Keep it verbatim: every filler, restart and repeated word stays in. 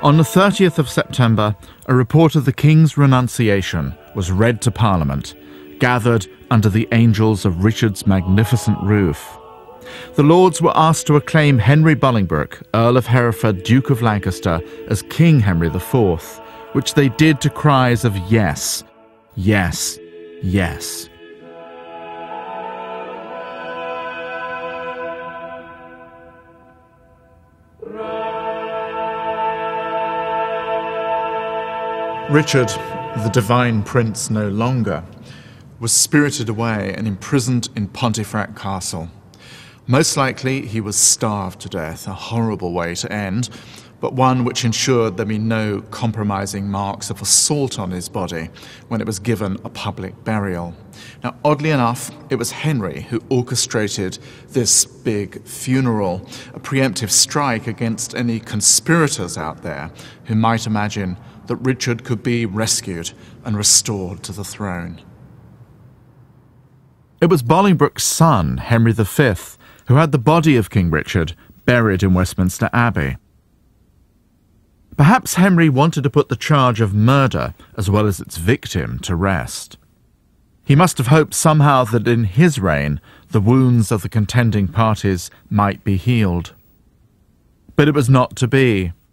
On the thirtieth of September, a report of the King's renunciation was read to Parliament, gathered under the angels of Richard's magnificent roof. The Lords were asked to acclaim Henry Bolingbroke, Earl of Hereford, Duke of Lancaster, as King Henry the Fourth, which they did to cries of yes, yes, yes. Richard, the divine prince no longer, was spirited away and imprisoned in Pontefract Castle. Most likely he was starved to death, a horrible way to end, but one which ensured there be no compromising marks of assault on his body when it was given a public burial. Now, oddly enough, it was Henry who orchestrated this big funeral, a preemptive strike against any conspirators out there who might imagine that Richard could be rescued and restored to the throne. It was Bolingbroke's son, Henry the Fifth, who had the body of King Richard buried in Westminster Abbey. Perhaps Henry wanted to put the charge of murder, as well as its victim, to rest. He must have hoped somehow that in his reign the wounds of the contending parties might be healed. But it was not to be.